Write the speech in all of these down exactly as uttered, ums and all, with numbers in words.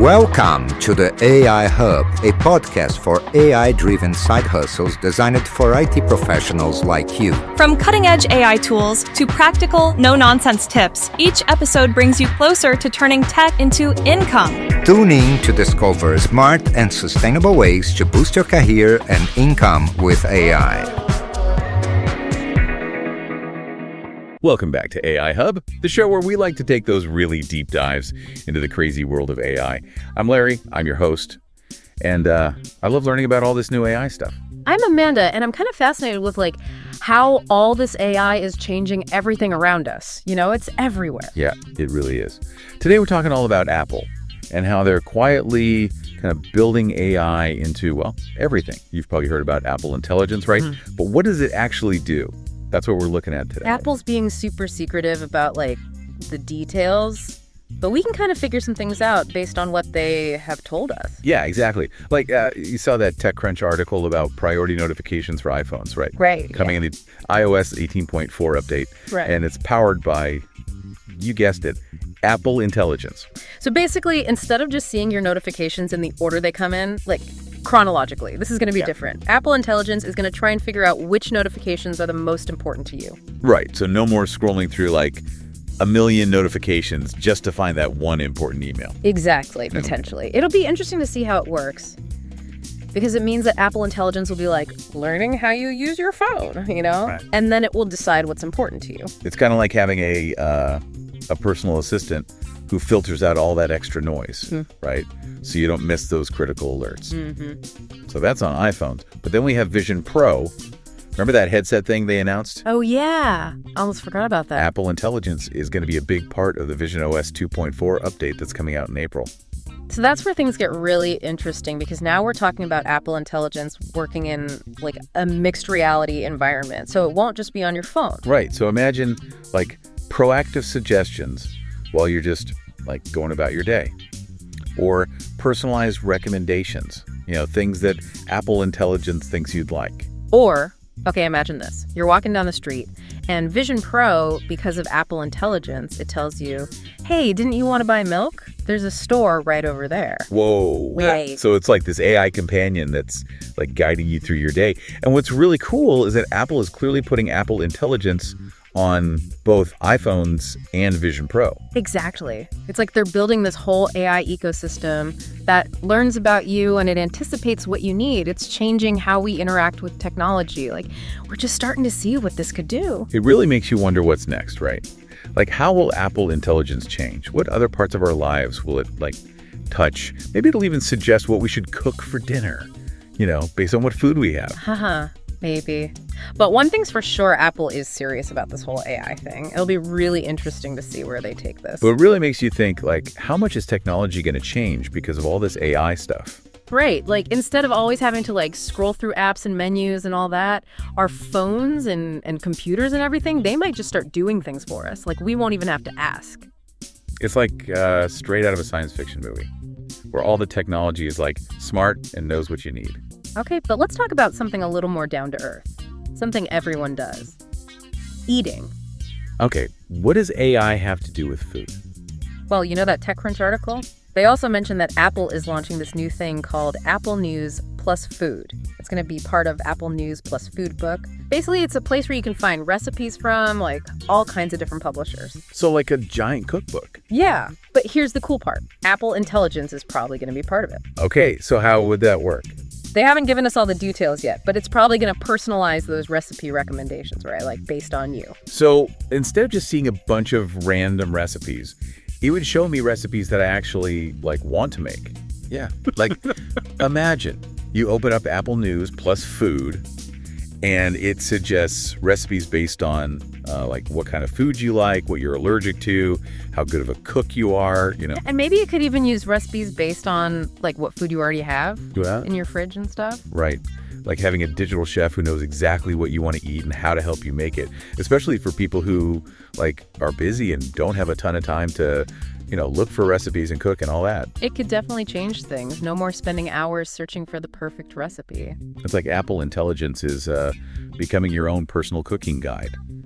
Welcome to the A I Hub, a podcast for A I-driven side hustles designed for I T professionals like you. From cutting-edge A I tools to practical, no-nonsense tips, each episode brings you closer to turning tech into income. Tune in to discover smart and sustainable ways to boost your career and income with A I. Welcome back to A I Hub, the show where we like to take those really deep dives into the crazy world of A I. I'm Larry, I'm your host, and uh, I love learning about all this new A I stuff. I'm Amanda, and I'm kind of fascinated with like how all this A I is changing everything around us. You know, it's everywhere. Yeah, it really is. Today we're talking all about Apple and how they're quietly kind of building A I into, well, everything. You've probably heard about Apple Intelligence, right? Mm-hmm. But what does it actually do? That's what we're looking at today. Apple's being super secretive about like the details, but we can kind of figure some things out based on what they have told us. Yeah, exactly. Like uh, you saw that TechCrunch article about priority notifications for iPhones, right? Right. Coming yeah. in the iOS eighteen point four update. Right. And it's powered by, you guessed it, Apple Intelligence. So basically, instead of just seeing your notifications in the order they come in, like chronologically, this is going to be yeah. different. Apple Intelligence is going to try and figure out which notifications are the most important to you. Right. So no more scrolling through like a million notifications just to find that one important email. Exactly, potentially. No. It'll be interesting to see how it works, because it means that Apple Intelligence will be like learning how you use your phone, you know? Right. And then it will decide what's important to you. It's kind of like having a uh, a personal assistant who filters out all that extra noise, mm. right? So you don't miss those critical alerts. Mm-hmm. So that's on iPhones. But then we have Vision Pro. Remember that headset thing they announced? Oh, yeah. I almost forgot about that. Apple Intelligence is going to be a big part of the Vision O S two point four update that's coming out in April. So that's where things get really interesting, because now we're talking about Apple Intelligence working in like a mixed reality environment. So it won't just be on your phone. Right. So imagine like proactive suggestions while you're just like going about your day, or personalized recommendations, you know, things that Apple Intelligence thinks you'd like. Or, okay, imagine this. You're walking down the street and Vision Pro, because of Apple Intelligence, it tells you, hey, didn't you want to buy milk? There's a store right over there. Whoa. Right. So it's like this A I companion that's like guiding you through your day. And what's really cool is that Apple is clearly putting Apple Intelligence on both iPhones and Vision Pro. Exactly. It's like they're building this whole A I ecosystem that learns about you and it anticipates what you need. It's changing how we interact with technology. Like, we're just starting to see what this could do. It really makes you wonder what's next, right? Like, how will Apple Intelligence change? What other parts of our lives will it, like, touch? Maybe it'll even suggest what we should cook for dinner, you know, based on what food we have. Haha. Maybe. But one thing's for sure, Apple is serious about this whole A I thing. It'll be really interesting to see where they take this. But it really makes you think, like, how much is technology going to change because of all this A I stuff? Right. Like, instead of always having to, like, scroll through apps and menus and all that, our phones and, and computers and everything, they might just start doing things for us. Like, we won't even have to ask. It's like uh, straight out of a science fiction movie, where all the technology is, like, smart and knows what you need. Okay, but let's talk about something a little more down to earth. Something everyone does. Eating. Okay, what does A I have to do with food? Well, you know that TechCrunch article? They also mentioned that Apple is launching this new thing called Apple News Plus Food. It's going to be part of Apple News Plus Food Book. Basically, it's a place where you can find recipes from, like, all kinds of different publishers. So like a giant cookbook. Yeah, but here's the cool part. Apple Intelligence is probably going to be part of it. Okay, so how would that work? They haven't given us all the details yet, but it's probably going to personalize those recipe recommendations, right? Like, based on you. So instead of just seeing a bunch of random recipes, it would show me recipes that I actually, like, want to make. Yeah. Like, imagine you open up Apple News Plus Food, and it suggests recipes based on, uh, like, what kind of food you like, what you're allergic to, how good of a cook you are, you know. And maybe it could even use recipes based on, like, what food you already have yeah. in your fridge and stuff. Right. Like having a digital chef who knows exactly what you want to eat and how to help you make it, especially for people who, like, are busy and don't have a ton of time to, you know, look for recipes and cook and all that. It could definitely change things. No more spending hours searching for the perfect recipe. It's like Apple Intelligence is uh, becoming your own personal cooking guide.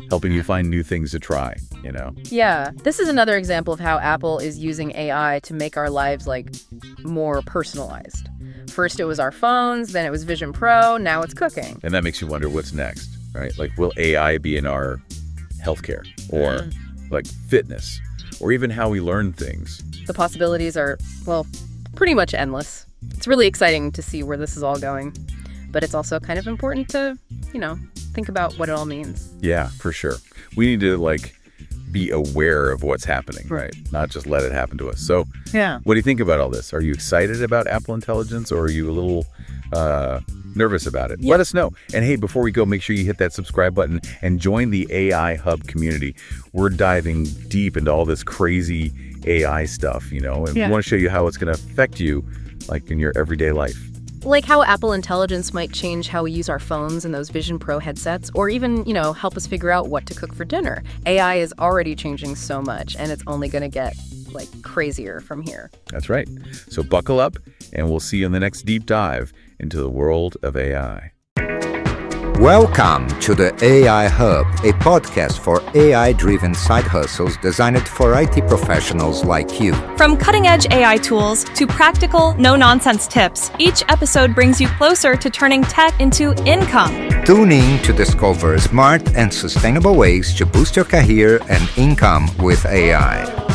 helping you find new things to try, you know? Yeah. This is another example of how Apple is using A I to make our lives, like, more personalized. First it was our phones, then it was Vision Pro, now it's cooking. And that makes you wonder what's next, right? Like, will A I be in our healthcare or, mm. like, fitness or even how we learn things? The possibilities are, well, pretty much endless. It's really exciting to see where this is all going. But it's also kind of important to, you know, think about what it all means. Yeah, for sure. We need to, like, be aware of what's happening, right? Not just let it happen to us. So yeah. What do you think about all this? Are you excited about Apple Intelligence, or are you a little uh, nervous about it? Yeah. Let us know. And hey, before we go, make sure you hit that subscribe button and join the A I Hub community. We're diving deep into all this crazy A I stuff, you know, and yeah. we want to show you how it's going to affect you, like, in your everyday life. Like how Apple Intelligence might change how we use our phones and those Vision Pro headsets, or even, you know, help us figure out what to cook for dinner. A I is already changing so much, and it's only going to get, like, crazier from here. That's right. So buckle up, and we'll see you in the next deep dive into the world of A I. Welcome to the A I Hub, a podcast for A I-driven side hustles designed for I T professionals like you. From cutting-edge A I tools to practical, no-nonsense tips, each episode brings you closer to turning tech into income. Tune in to discover smart and sustainable ways to boost your career and income with A I.